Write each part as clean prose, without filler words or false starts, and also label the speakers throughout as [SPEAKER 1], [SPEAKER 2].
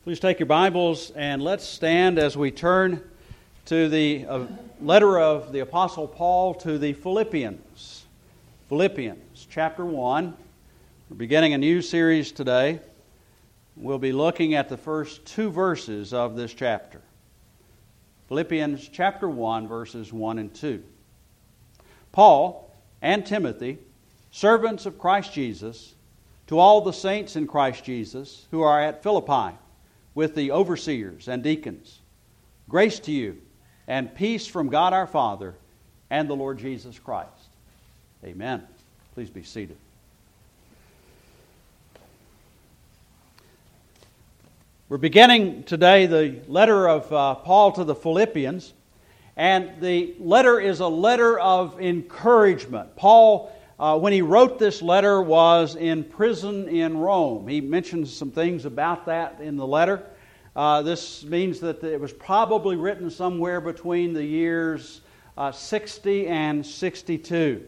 [SPEAKER 1] Please take your Bibles and let's stand as we turn to the letter of the Apostle Paul to the Philippians. Philippians chapter 1. We're beginning a new series today. We'll be looking at the first two verses of this chapter. Philippians chapter 1, verses 1 and 2. Paul and Timothy, servants of Christ Jesus, to all the saints in Christ Jesus who are at Philippi, with the overseers and deacons. Grace to you and peace from God our Father and the Lord Jesus Christ. Amen. Please be seated. We're beginning today the letter of Paul to the Philippians, and the letter is a letter of encouragement. Paul, when he wrote this letter, was in prison in Rome. He mentions some things about that in the letter. This means that it was probably written somewhere between the years 60 and 62.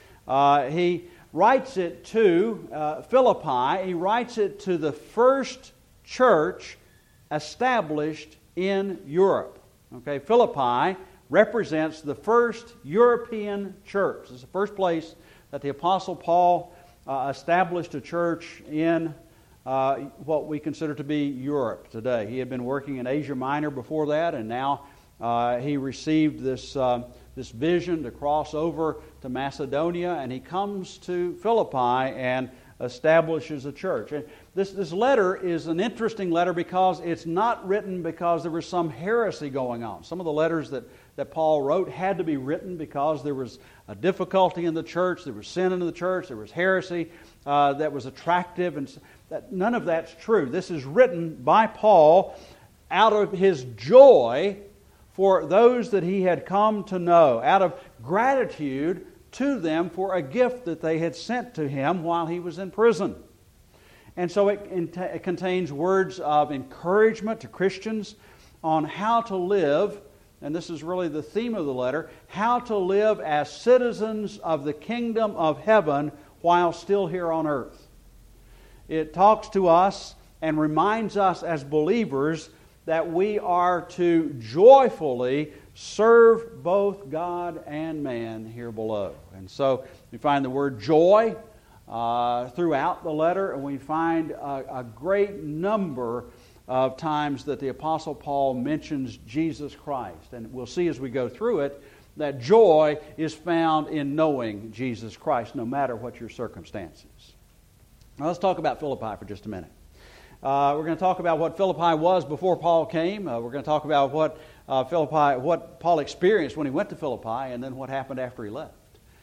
[SPEAKER 1] He writes it to Philippi. He writes it to the first church established in Europe. Okay, Philippi represents the first European church. It's the first place that the Apostle Paul established a church in what we consider to be Europe today. He had been working in Asia Minor before that, and now he received this vision to cross over to Macedonia, and he comes to Philippi and establishes a church. And this letter is an interesting letter because it's not written because there was some heresy going on. Some of the letters that Paul wrote had to be written because there was a difficulty in the church, there was sin in the church, there was heresy that was attractive, and none of that's true. This is written by Paul out of his joy for those that he had come to know, out of gratitude to them for a gift that they had sent to him while he was in prison. And so it contains words of encouragement to Christians on how to live, and this is really the theme of the letter, how to live as citizens of the kingdom of heaven while still here on earth. It talks to us and reminds us as believers that we are to joyfully serve both God and man here below. And so we find the word joy throughout the letter, and we find a great number of times that the Apostle Paul mentions Jesus Christ. And we'll see as we go through it that joy is found in knowing Jesus Christ, no matter what your circumstances. Now let's talk about Philippi for just a minute. We're going to talk about what Philippi was before Paul came. We're going to talk about what Paul experienced when he went to Philippi, and then what happened after he left.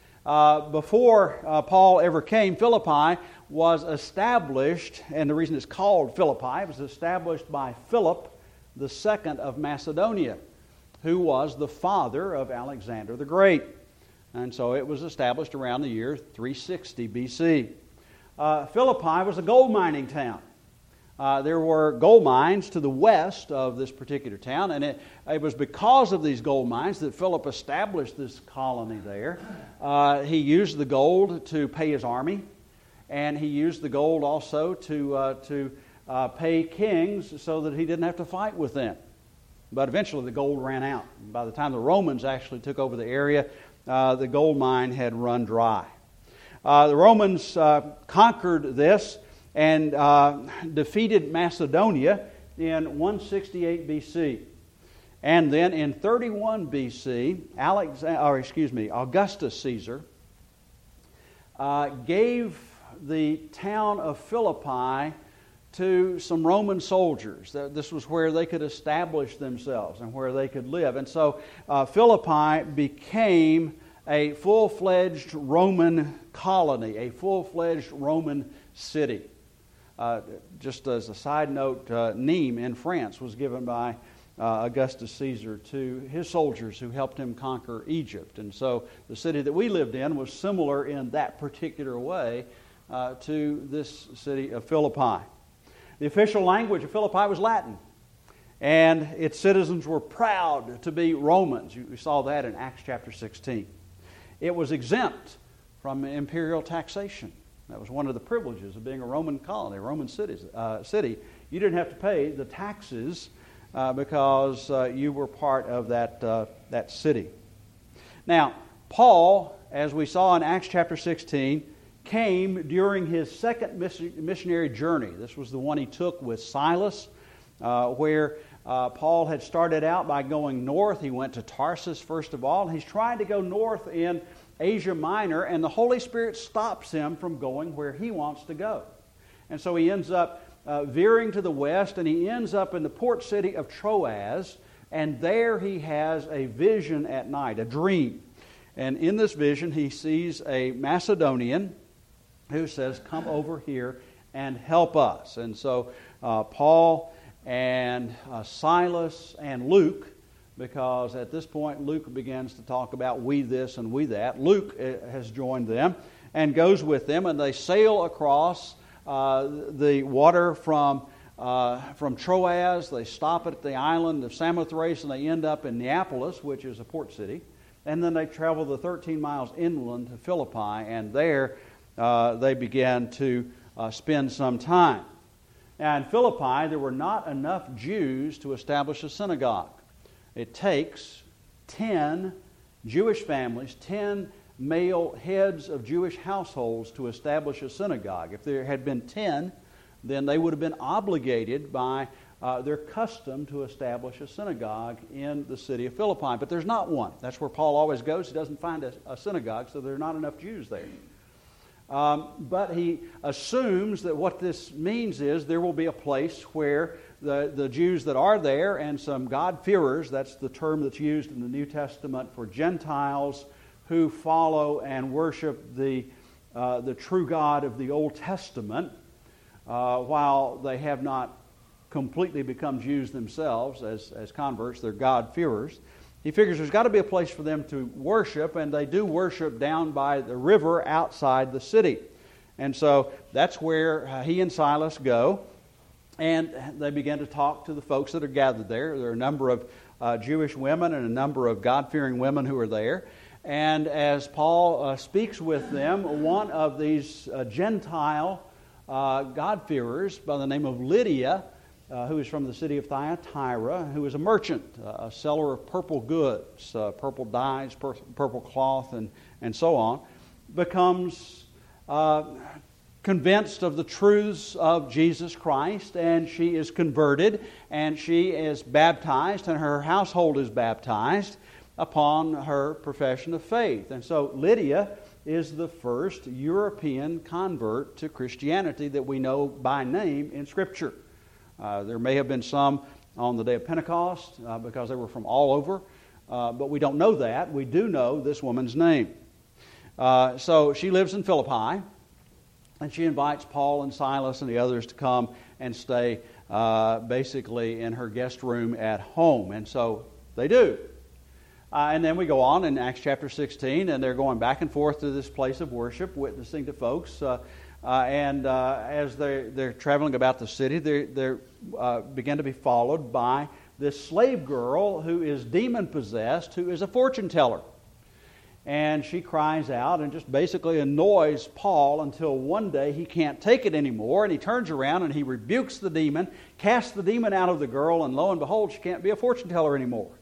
[SPEAKER 1] Before Paul ever came, Philippi was established, and the reason it's called Philippi, it was established by Philip II of Macedonia, who was the father of Alexander the Great. And so it was established around the year 360 BC. Philippi was a gold mining town. There were gold mines to the west of this particular town, and it was because of these gold mines that Philip established this colony there. He used the gold to pay his army, and he used the gold also to pay kings so that he didn't have to fight with them. But eventually the gold ran out. By the time the Romans actually took over the area, the gold mine had run dry. The Romans conquered this and defeated Macedonia in 168 BC. And then in 31 BC, Augustus Caesar gave the town of Philippi to some Roman soldiers. This was where they could establish themselves and where they could live. And so Philippi became a full-fledged Roman colony, a full-fledged Roman city. Just as a side note, Nîmes in France was given by Augustus Caesar to his soldiers who helped him conquer Egypt. And so the city that we lived in was similar in that particular way to this city of Philippi. The official language of Philippi was Latin, and its citizens were proud to be Romans. We saw that in Acts chapter 16. It was exempt from imperial taxation. That was one of the privileges of being a Roman colony, a Roman city. you didn't have to pay the taxes because you were part of that city. Now, Paul, as we saw in Acts chapter 16, came during his second missionary journey. This was the one he took with Silas, where Paul had started out by going north. He went to Tarsus first of all. He's trying to go north in Asia Minor, and the Holy Spirit stops him from going where he wants to go. And so he ends up veering to the west, and he ends up in the port city of Troas, and there he has a vision at night, a dream. And in this vision, he sees a Macedonian who says, "Come over here and help us." And so Paul and Silas and Luke, because at this point Luke begins to talk about we this and we that. Luke has joined them and goes with them, and they sail across the water from Troas. They stop at the island of Samothrace, and they end up in Neapolis, which is a port city. And then they travel the 13 miles inland to Philippi, and there they began to spend some time. Now, in Philippi, there were not enough Jews to establish a synagogue. It takes 10 Jewish families, 10 male heads of Jewish households to establish a synagogue. If there had been 10, then they would have been obligated by their custom to establish a synagogue in the city of Philippi. But there's not one. That's where Paul always goes. He doesn't find a synagogue, so there are not enough Jews there. But he assumes that what this means is there will be a place where the Jews that are there and some God-fearers, that's the term that's used in the New Testament for Gentiles who follow and worship the true God of the Old Testament, while they have not completely become Jews themselves as converts, they're God-fearers. He figures there's got to be a place for them to worship, and they do worship down by the river outside the city. And so that's where he and Silas go, and they begin to talk to the folks that are gathered there. There are a number of Jewish women and a number of God-fearing women who are there. And as Paul speaks with them, one of these Gentile God-fearers by the name of Lydia, who is from the city of Thyatira, who is a merchant, a seller of purple goods, purple dyes, purple cloth, and so on, becomes convinced of the truths of Jesus Christ, and she is converted, and she is baptized, and her household is baptized upon her profession of faith. And so Lydia is the first European convert to Christianity that we know by name in Scripture. There may have been some on the day of Pentecost because they were from all over, but we don't know that. We do know this woman's name. So she lives in Philippi, and she invites Paul and Silas and the others to come and stay basically in her guest room at home. And so they do. And then we go on in Acts chapter 16, and they're going back and forth to this place of worship, witnessing to folks. And as they're traveling about the city, they begin to be followed by this slave girl who is demon-possessed, who is a fortune teller. And she cries out and just basically annoys Paul until one day he can't take it anymore, and he turns around and he rebukes the demon, casts the demon out of the girl, and lo and behold, she can't be a fortune teller anymore.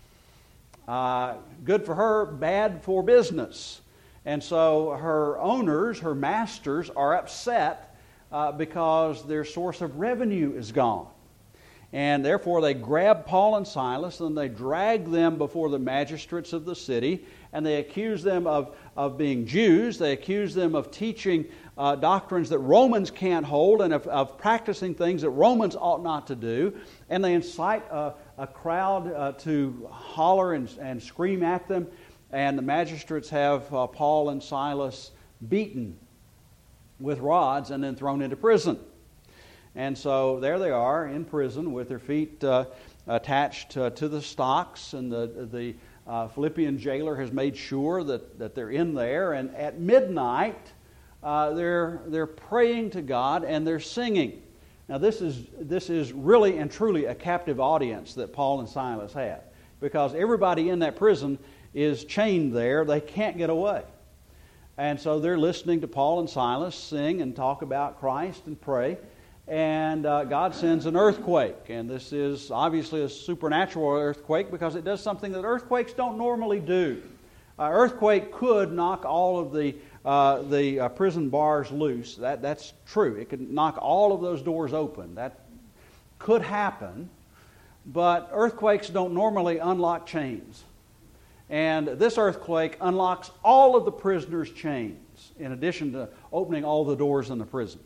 [SPEAKER 1] Good for her, bad for business. And so her owners, her masters, are upset because their source of revenue is gone. And therefore they grab Paul and Silas and they drag them before the magistrates of the city, and they accuse them of being Jews. They accuse them of teaching doctrines that Romans can't hold, and of practicing things that Romans ought not to do. And they incite a crowd to holler and scream at them. And the magistrates have Paul and Silas beaten with rods and then thrown into prison. And so there they are in prison with their feet attached to the stocks, and the Philippian jailer has made sure that they're in there. And at midnight, they're praying to God and they're singing. Now this is really and truly a captive audience that Paul and Silas have, because everybody in that prison is chained there. They can't get away. And so they're listening to Paul and Silas sing and talk about Christ and pray. and God sends an earthquake. And this is obviously a supernatural earthquake because it does something that earthquakes don't normally do. An earthquake could knock all of the prison bars loose. That's true. It could knock all of those doors open. That could happen. But earthquakes don't normally unlock chains. And this earthquake unlocks all of the prisoners' chains, in addition to opening all the doors in the prison.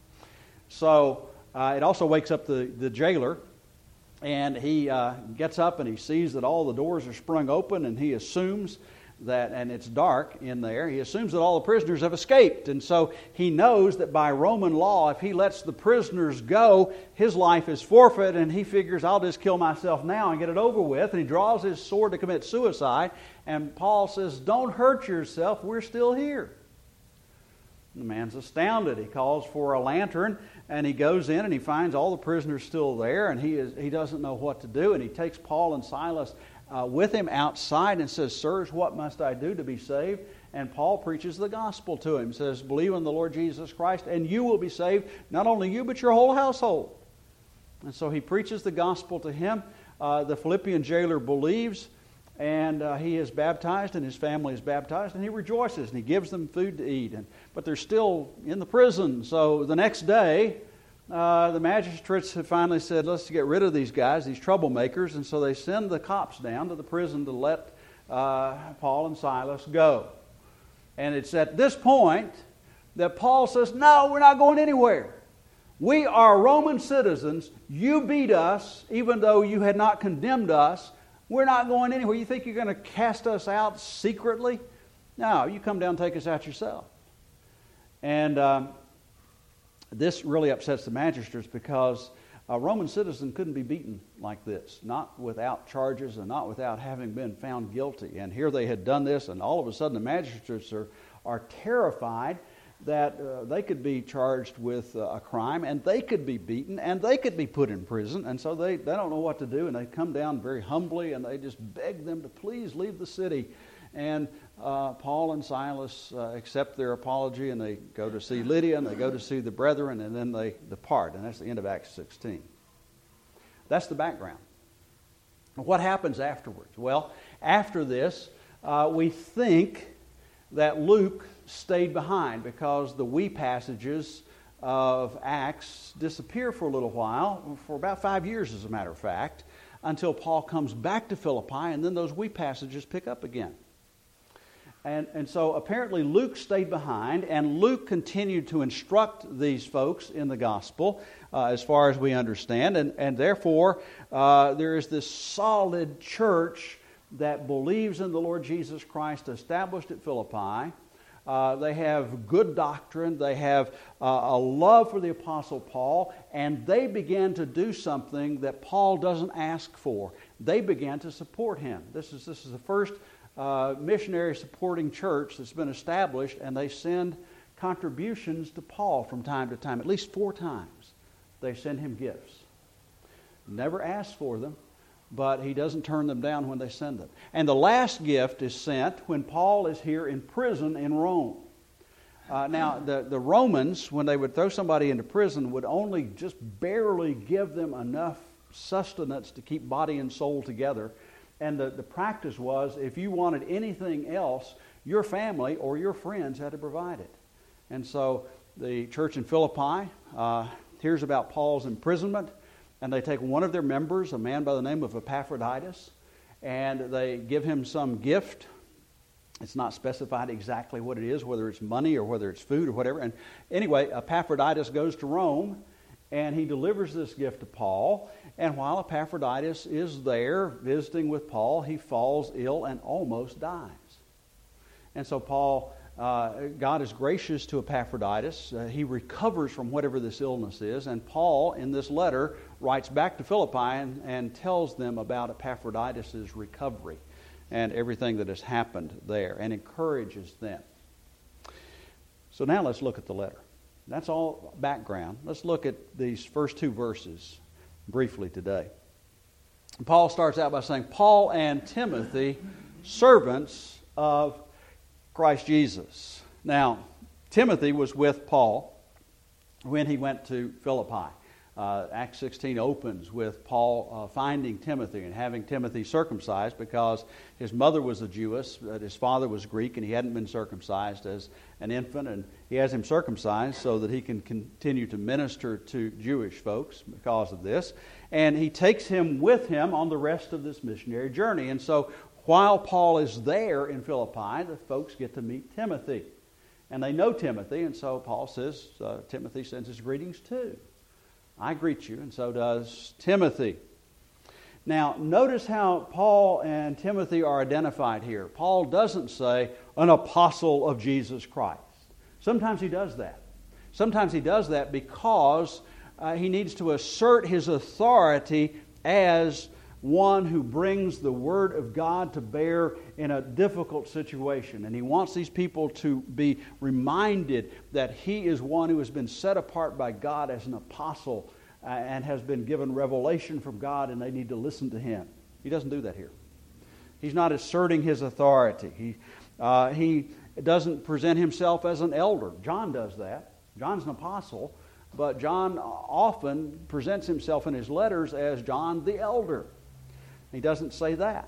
[SPEAKER 1] So it also wakes up the jailer, and he gets up and he sees that all the doors are sprung open, and he assumes that, and it's dark in there, he assumes that all the prisoners have escaped. And so he knows that by Roman law, if he lets the prisoners go, his life is forfeit, and he figures, I'll just kill myself now and get it over with. And he draws his sword to commit suicide, and Paul says, don't hurt yourself, we're still here. The man's astounded. He calls for a lantern, and he goes in and he finds all the prisoners still there, and he doesn't know what to do. And he takes Paul and Silas with him outside and says, sirs, what must I do to be saved? And Paul preaches the gospel to him. He says, believe in the Lord Jesus Christ and you will be saved, not only you but your whole household. And so he preaches the gospel to him. The Philippian jailer believes, and he is baptized, and his family is baptized, and he rejoices, and he gives them food to eat. But they're still in the prison. So the next day, the magistrates have finally said, let's get rid of these guys, these troublemakers. And so they send the cops down to the prison to let Paul and Silas go. And it's at this point that Paul says, no, we're not going anywhere. We are Roman citizens. You beat us, even though you had not condemned us. We're not going anywhere. You think you're going to cast us out secretly? No, you come down and take us out yourself. And this really upsets the magistrates because a Roman citizen couldn't be beaten like this, not without charges and not without having been found guilty. And here they had done this, and all of a sudden the magistrates are terrified that they could be charged with a crime, and they could be beaten, and they could be put in prison. And so they don't know what to do, and they come down very humbly, and they just beg them to please leave the city. And Paul and Silas accept their apology, and they go to see Lydia, and they go to see the brethren, and then they depart. And that's the end of Acts 16. That's the background. What happens afterwards? Well, after this, we think that Luke stayed behind because the we passages of Acts disappear for a little while, for about 5 years as a matter of fact, until Paul comes back to Philippi, and then those we passages pick up again. And so apparently Luke stayed behind, and Luke continued to instruct these folks in the gospel, as far as we understand. And therefore, there is this solid church that believes in the Lord Jesus Christ established at Philippi. They have good doctrine. They have a love for the Apostle Paul, and they began to do something that Paul doesn't ask for. They began to support him. This is the first missionary supporting church that's been established, and they send contributions to Paul from time to time. At least 4 times they send him gifts. Never asks for them, but he doesn't turn them down when they send them. And the last gift is sent when Paul is here in prison in Rome. Now, the Romans, when they would throw somebody into prison, would only just barely give them enough sustenance to keep body and soul together. And the practice was, if you wanted anything else, your family or your friends had to provide it. And so the church in Philippi hears about Paul's imprisonment, and they take one of their members, a man by the name of Epaphroditus, and they give him some gift. It's not specified exactly what it is, whether it's money or whether it's food or whatever. And anyway, Epaphroditus goes to Rome, and he delivers this gift to Paul. And while Epaphroditus is there visiting with Paul, he falls ill and almost dies. And so Paul, God is gracious to Epaphroditus. He recovers from whatever this illness is. And Paul, in this letter, writes back to Philippi and tells them about Epaphroditus' recovery and everything that has happened there, and encourages them. So now let's look at the letter. That's all background. Let's look at these first 2 verses briefly today. Paul starts out by saying, Paul and Timothy, servants of Christ Jesus. Now, Timothy was with Paul when he went to Philippi. Acts 16 opens with Paul finding Timothy and having Timothy circumcised because his mother was a Jewess, but his father was Greek, and he hadn't been circumcised as an infant. And he has him circumcised so that he can continue to minister to Jewish folks because of this. And he takes him with him on the rest of this missionary journey. And so while Paul is there in Philippi, the folks get to meet Timothy. And they know Timothy, and so Paul says, Timothy sends his greetings too. I greet you, and so does Timothy. Now, notice how Paul and Timothy are identified here. Paul doesn't say, an apostle of Jesus Christ. Sometimes he does that. Sometimes he does that because he needs to assert his authority as one who brings the Word of God to bear in a difficult situation. And he wants these people to be reminded that he is one who has been set apart by God as an apostle and has been given revelation from God, and they need to listen to him. He doesn't do that here. He's not asserting his authority. He doesn't present himself as an elder. John does that. John's an apostle, but John often presents himself in his letters as John the elder. He doesn't say that.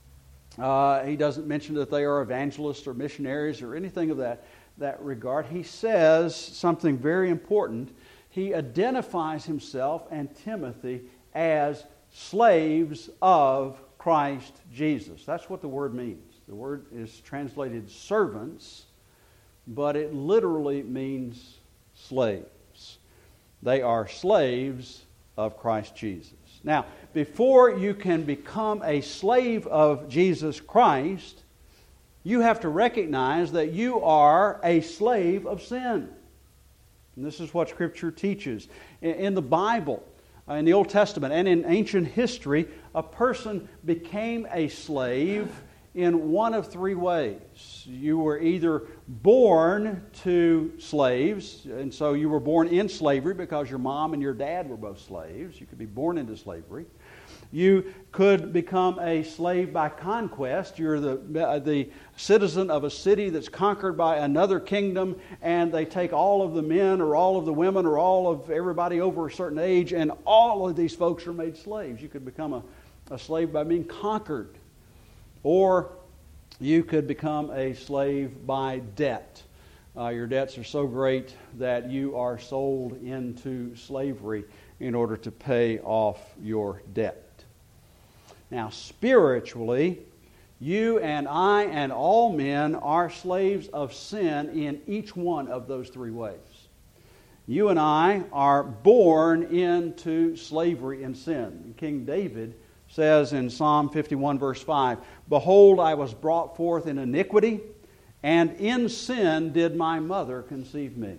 [SPEAKER 1] He doesn't mention that they are evangelists or missionaries or anything of that regard. He says something very important. He identifies himself and Timothy as slaves of Christ Jesus. That's what the word means. The word is translated servants, but it literally means slaves. They are slaves of Christ Jesus. Now, before you can become a slave of Jesus Christ, you have to recognize that you are a slave of sin. And this is what Scripture teaches. In the Bible, in the Old Testament, and in ancient history, a person became a slave in one of three ways. You were either born to slaves, and so you were born in slavery because your mom and your dad were both slaves. You could be born into slavery. You could become a slave by conquest. You're the citizen of a city that's conquered by another kingdom, and they take all of the men or all of the women or all of everybody over a certain age, and all of these folks are made slaves. You could become a slave by being conquered. Or you could become a slave by debt. Your debts are so great that you are sold into slavery in order to pay off your debt. Now, spiritually, you and I and all men are slaves of sin in each one of those three ways. You and I are born into slavery and sin. King David says in Psalm 51 verse 5, "Behold, I was brought forth in iniquity, and in sin did my mother conceive me."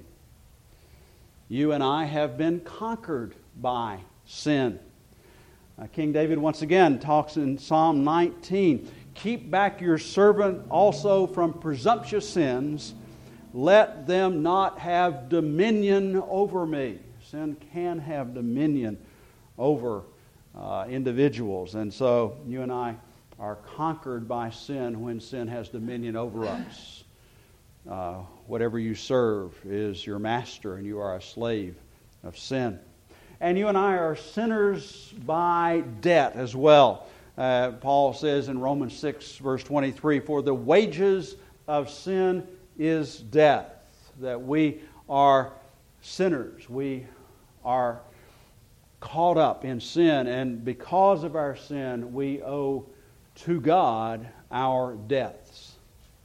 [SPEAKER 1] You and I have been conquered by sin. King David once again talks in Psalm 19, "Keep back your servant also from presumptuous sins. Let them not have dominion over me." Sin can have dominion over individuals. And so you and I are conquered by sin when sin has dominion over us. Whatever you serve is your master, and you are a slave of sin. And you and I are sinners by debt as well. Paul says in Romans 6 verse 23, "For the wages of sin is death." That we are sinners. We are caught up in sin, and because of our sin, we owe to God our debts.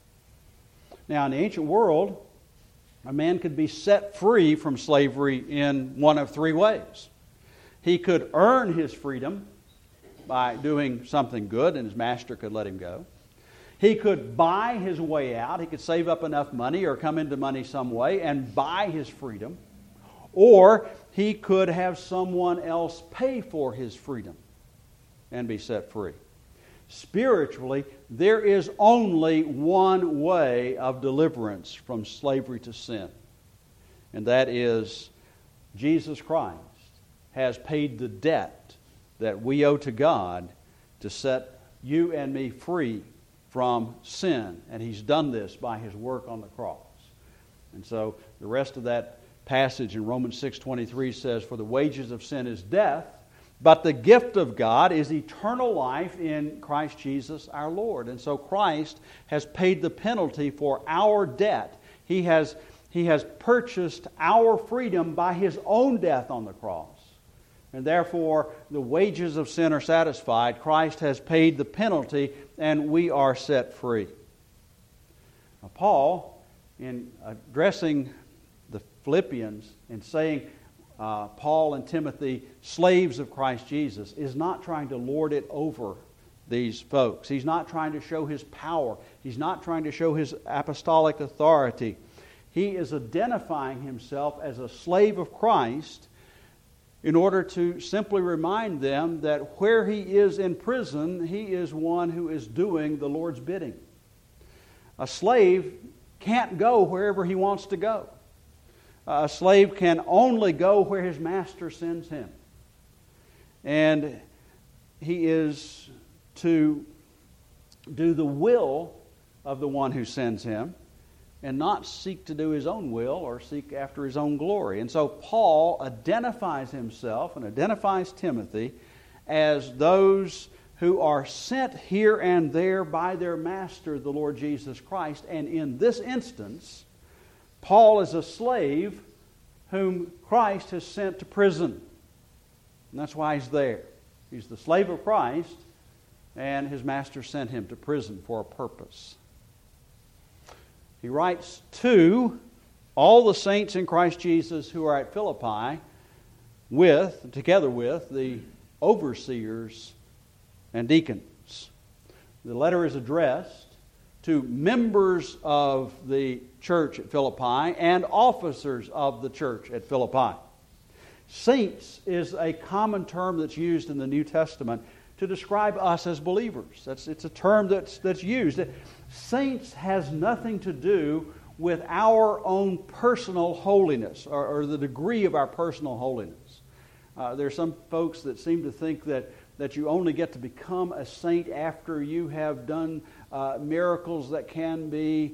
[SPEAKER 1] Now, in the ancient world, a man could be set free from slavery in one of three ways. He could earn his freedom by doing something good, and his master could let him go. He could buy his way out. He could save up enough money or come into money some way and buy his freedom. Or he could have someone else pay for his freedom and be set free. Spiritually, there is only one way of deliverance from slavery to sin, and that is Jesus Christ has paid the debt that we owe to God to set you and me free from sin, and He's done this by His work on the cross. And so the rest of that passage in Romans 6:23 says, "For the wages of sin is death, but the gift of God is eternal life in Christ Jesus our Lord." And so Christ has paid the penalty for our debt. He has purchased our freedom by His own death on the cross. And therefore, the wages of sin are satisfied. Christ has paid the penalty, and we are set free. Now, Paul, in addressing the Philippians and saying, Paul and Timothy, slaves of Christ Jesus, is not trying to lord it over these folks. He's not trying to show his power. He's not trying to show his apostolic authority. He is identifying himself as a slave of Christ in order to simply remind them that where he is in prison, he is one who is doing the Lord's bidding. A slave can't go wherever he wants to go. A slave can only go where his master sends him. And he is to do the will of the one who sends him and not seek to do his own will or seek after his own glory. And so Paul identifies himself and identifies Timothy as those who are sent here and there by their master, the Lord Jesus Christ. And in this instance, Paul is a slave whom Christ has sent to prison. And that's why he's there. He's the slave of Christ, and his master sent him to prison for a purpose. He writes to all the saints in Christ Jesus who are at Philippi together with the overseers and deacons. The letter is addressed to members of the church at Philippi and officers of the church at Philippi. Saints is a common term that's used in the New Testament to describe us as believers. It's a term that's used. Saints has nothing to do with our own personal holiness or the degree of our personal holiness. There are some folks that seem to think that you only get to become a saint after you have done miracles that can be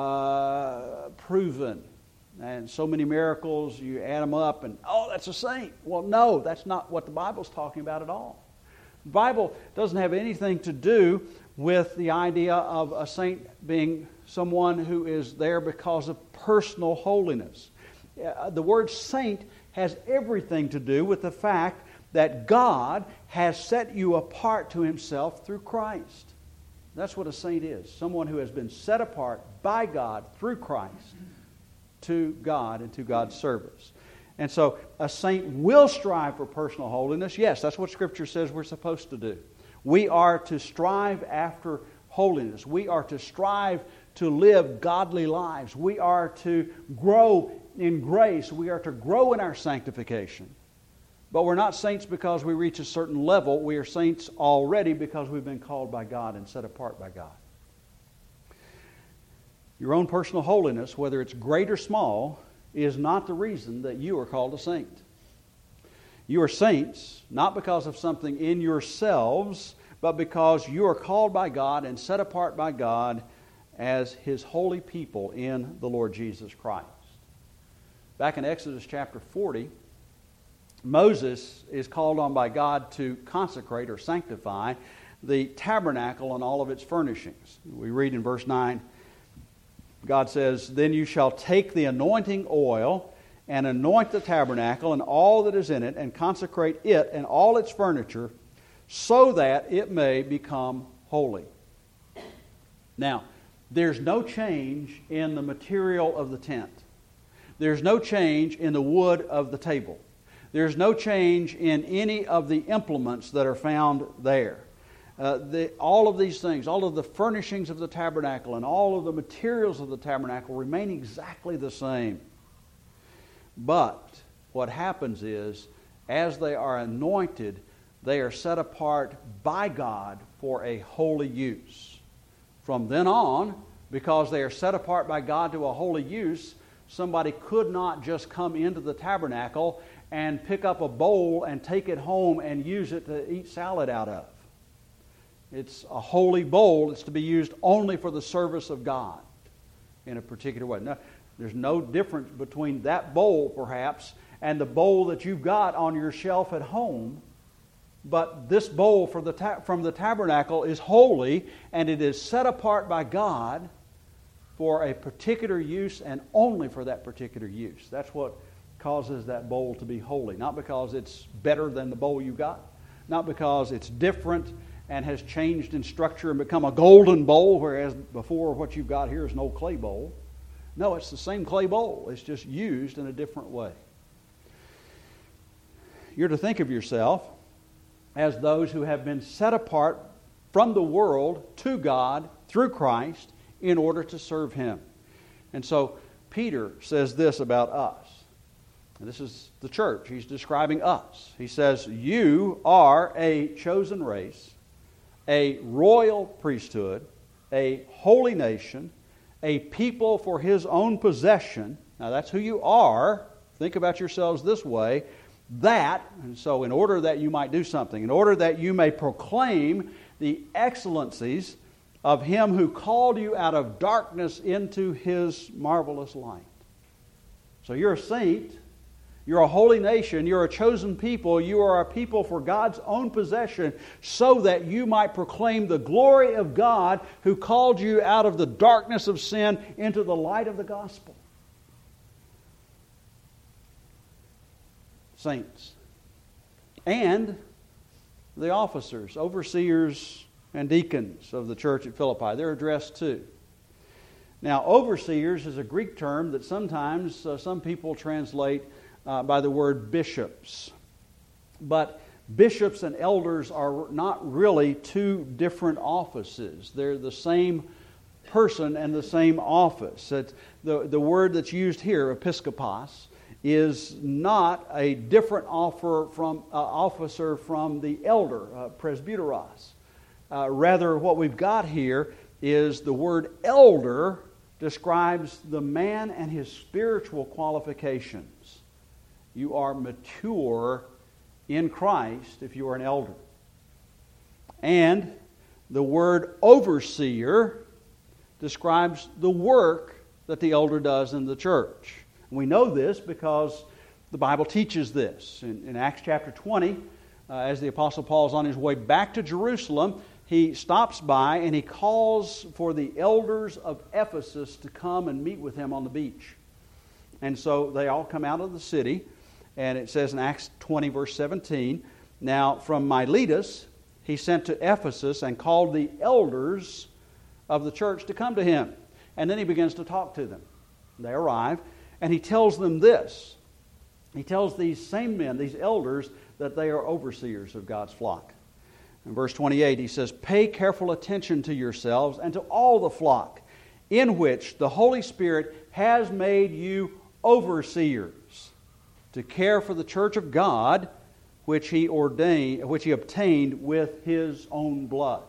[SPEAKER 1] proven. And so many miracles, you add them up and, that's a saint. Well, no, that's not what the Bible's talking about at all. The Bible doesn't have anything to do with the idea of a saint being someone who is there because of personal holiness. The word saint has everything to do with the fact that God has set you apart to Himself through Christ. That's what a saint is. Someone who has been set apart by God through Christ to God and to God's service. And so a saint will strive for personal holiness. Yes, that's what Scripture says we're supposed to do. We are to strive after holiness. We are to strive to live godly lives. We are to grow in grace. We are to grow in our sanctification. But we're not saints because we reach a certain level. We are saints already because we've been called by God and set apart by God. Your own personal holiness, whether it's great or small, is not the reason that you are called a saint. You are saints not because of something in yourselves, but because you are called by God and set apart by God as His holy people in the Lord Jesus Christ. Back in Exodus chapter 40, Moses is called on by God to consecrate or sanctify the tabernacle and all of its furnishings. We read in verse 9, God says, "Then you shall take the anointing oil and anoint the tabernacle and all that is in it, and consecrate it and all its furniture, so that it may become holy." Now, there's no change in the material of the tent. There's no change in the wood of the table. There's no change in any of the implements that are found there. All of these things, all of the furnishings of the tabernacle and all of the materials of the tabernacle remain exactly the same. But what happens is, as they are anointed, they are set apart by God for a holy use. From then on, because they are set apart by God to a holy use, somebody could not just come into the tabernacle and pick up a bowl and take it home and use it to eat salad out of. It's a holy bowl. It's to be used only for the service of God in a particular way. Now, There's no difference between that bowl, perhaps, and the bowl that you've got on your shelf at home. But this bowl from the tabernacle is holy, and it is set apart by God for a particular use and only for that particular use. That's what causes that bowl to be holy. Not because it's better than the bowl you got, not because it's different and has changed in structure and become a golden bowl, whereas before what you've got here is an old clay bowl. No, it's the same clay bowl. It's just used in a different way. You're to think of yourself as those who have been set apart from the world to God through Christ in order to serve Him. And so Peter says this about us. And this is the church. He's describing us. He says, you are a chosen race, a royal priesthood, a holy nation, a people for His own possession. Now that's who you are. Think about yourselves this way. And so in order that you might do something, in order that you may proclaim the excellencies of Him who called you out of darkness into His marvelous light. So you're a saint, you're a holy nation, you're a chosen people, you are a people for God's own possession, so that you might proclaim the glory of God who called you out of the darkness of sin into the light of the gospel. Saints. And the officers, overseers, and deacons of the church at Philippi. They're addressed too. Now, overseers is a Greek term that sometimes some people translate by the word bishops. But bishops and elders are not really two different offices. They're the same person and the same office. The word that's used here, episkopos, is not a different officer from the elder, presbyteros. Rather, what we've got here is the word elder describes the man and his spiritual qualifications. You are mature in Christ if you are an elder. And the word overseer describes the work that the elder does in the church. We know this because the Bible teaches this. In Acts chapter 20, as the Apostle Paul is on his way back to Jerusalem, he stops by and he calls for the elders of Ephesus to come and meet with him on the beach. And so they all come out of the city, and it says in Acts 20, verse 17, now from Miletus he sent to Ephesus and called the elders of the church to come to him. And then he begins to talk to them. They arrive. And he tells them this. He tells these same men, these elders, that they are overseers of God's flock. In verse 28, he says, pay careful attention to yourselves and to all the flock, in which the Holy Spirit has made you overseers, to care for the church of God, which he obtained with His own blood.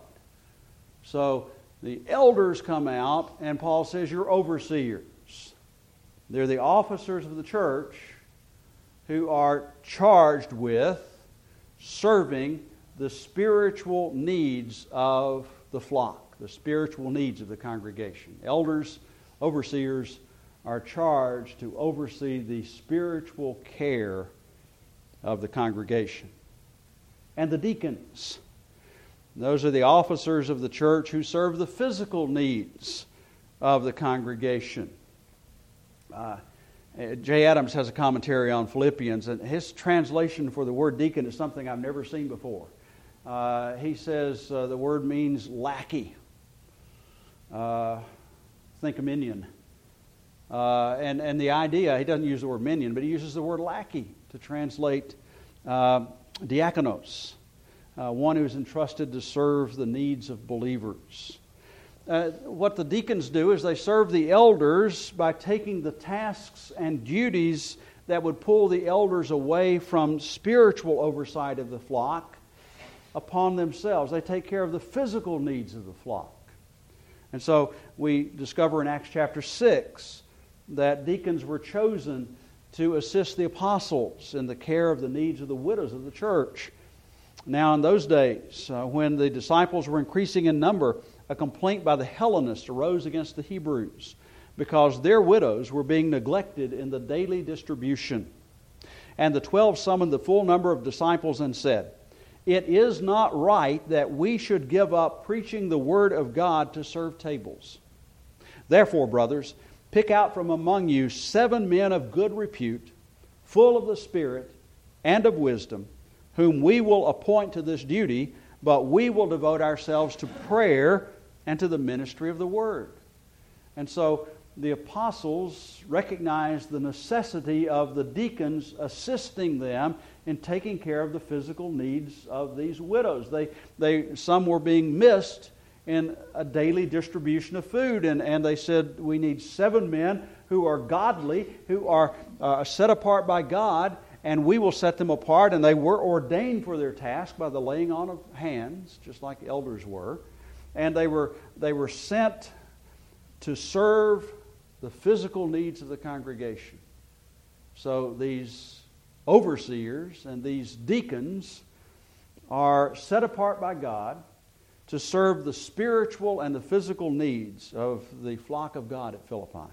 [SPEAKER 1] So the elders come out, and Paul says, you're overseers. They're the officers of the church who are charged with serving the spiritual needs of the flock, the spiritual needs of the congregation. Elders, overseers, are charged to oversee the spiritual care of the congregation. And the deacons, those are the officers of the church who serve the physical needs of the congregation. J. Adams has a commentary on Philippians, and his translation for the word deacon is something I've never seen before. He says the word means lackey. Think of minion. And the idea, he doesn't use the word minion, but he uses the word lackey to translate diakonos, one who is entrusted to serve the needs of believers. What the deacons do is they serve the elders by taking the tasks and duties that would pull the elders away from spiritual oversight of the flock upon themselves. They take care of the physical needs of the flock. And so we discover in Acts chapter 6 that deacons were chosen to assist the apostles in the care of the needs of the widows of the church. Now in those days, when the disciples were increasing in number, a complaint by the Hellenists arose against the Hebrews because their widows were being neglected in the daily distribution. And the 12 summoned the full number of disciples and said, "It is not right that we should give up preaching the word of God to serve tables. Therefore, brothers, pick out from among you 7 men of good repute, full of the Spirit and of wisdom, whom we will appoint to this duty, but we will devote ourselves to prayer and to the ministry of the word." And so the apostles recognized the necessity of the deacons assisting them in taking care of the physical needs of these widows. Some were being missed in a daily distribution of food, and they said, we need 7 men who are godly, who are set apart by God, and we will set them apart. And they were ordained for their task by the laying on of hands, just like elders were. And they were sent to serve the physical needs of the congregation. So these overseers and these deacons are set apart by God to serve the spiritual and the physical needs of the flock of God at Philippi.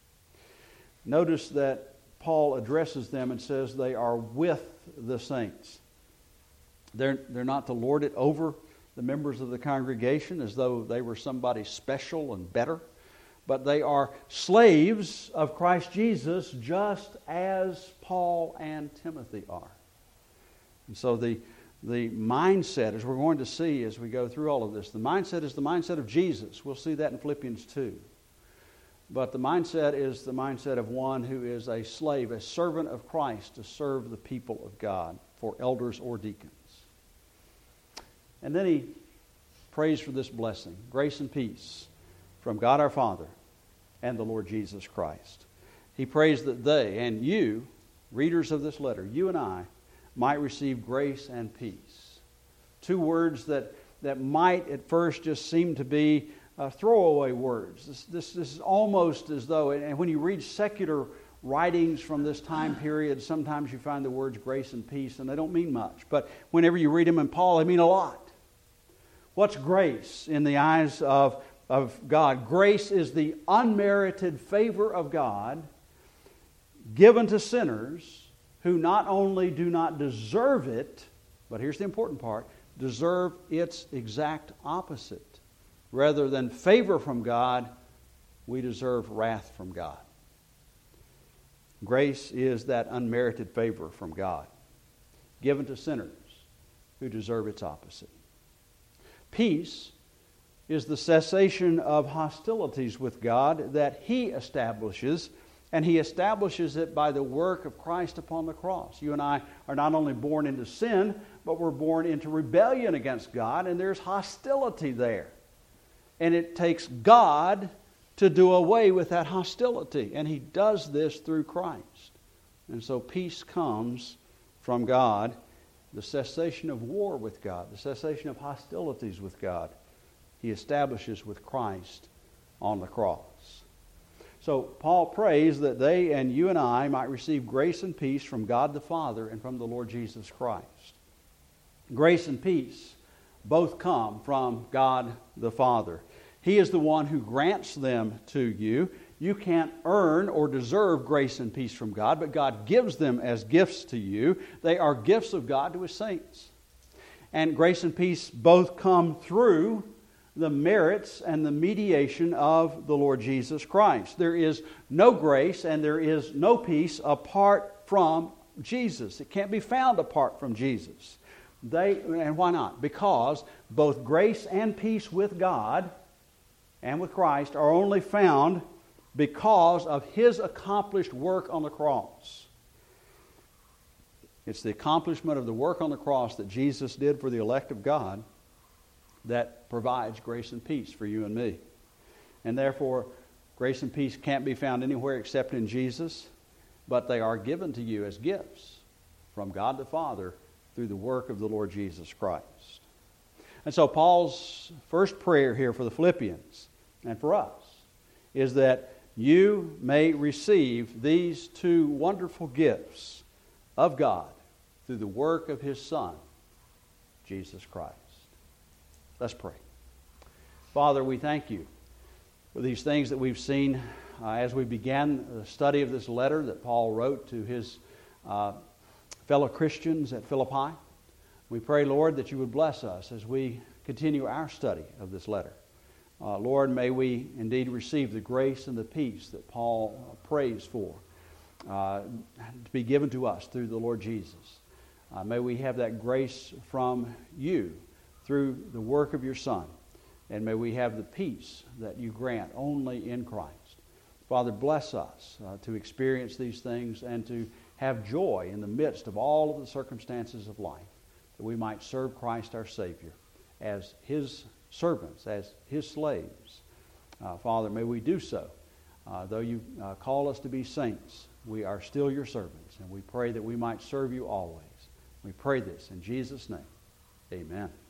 [SPEAKER 1] Notice that Paul addresses them and says they are with the saints. They're not to lord it over the members of the congregation as though they were somebody special and better, but they are slaves of Christ Jesus just as Paul and Timothy are. And so the mindset, as we're going to see as we go through all of this, the mindset is the mindset of Jesus. We'll see that in Philippians 2. But the mindset is the mindset of one who is a slave, a servant of Christ to serve the people of God, for elders or deacons. And then he prays for this blessing, grace and peace from God our Father and the Lord Jesus Christ. He prays that they and you, readers of this letter, you and I, might receive grace and peace. 2 words that might at first just seem to be throwaway words. This is almost as though, and when you read secular writings from this time period, sometimes you find the words grace and peace, and they don't mean much. But whenever you read them in Paul, they mean a lot. What's grace in the eyes of God? Grace is the unmerited favor of God given to sinners who not only do not deserve it, but here's the important part, deserve its exact opposite. Rather than favor from God, we deserve wrath from God. Grace is that unmerited favor from God, given to sinners who deserve its opposite. Peace is the cessation of hostilities with God that He establishes, and He establishes it by the work of Christ upon the cross. You and I are not only born into sin, but we're born into rebellion against God, and there's hostility there. And it takes God to do away with that hostility. And He does this through Christ. And so peace comes from God, the cessation of war with God, the cessation of hostilities with God, He establishes with Christ on the cross. So Paul prays that they and you and I might receive grace and peace from God the Father and from the Lord Jesus Christ. Grace and peace both come from God the Father. He is the one who grants them to you. You can't earn or deserve grace and peace from God, but God gives them as gifts to you. They are gifts of God to His saints. And grace and peace both come through the merits and the mediation of the Lord Jesus Christ. There is no grace and there is no peace apart from Jesus. It can't be found apart from Jesus. And why not? Because both grace and peace with God and with Christ are only found because of His accomplished work on the cross. It's the accomplishment of the work on the cross that Jesus did for the elect of God that provides grace and peace for you and me. And therefore, grace and peace can't be found anywhere except in Jesus, but they are given to you as gifts from God the Father through the work of the Lord Jesus Christ. And so Paul's first prayer here for the Philippians and for us is that you may receive these 2 wonderful gifts of God through the work of His Son, Jesus Christ. Let's pray. Father, we thank You for these things that we've seen as we began the study of this letter that Paul wrote to his fellow Christians at Philippi. We pray, Lord, that you would bless us as we continue our study of this letter. Lord, may we indeed receive the grace and the peace that Paul prays for to be given to us through the Lord Jesus. May we have that grace from you through the work of your Son. And may we have the peace that you grant only in Christ. Father, bless us to experience these things and to have joy in the midst of all of the circumstances of life, that we might serve Christ our Savior as his servants, as his slaves. Father, may we do so. Though you call us to be saints, we are still your servants, and we pray that we might serve you always. We pray this in Jesus' name. Amen.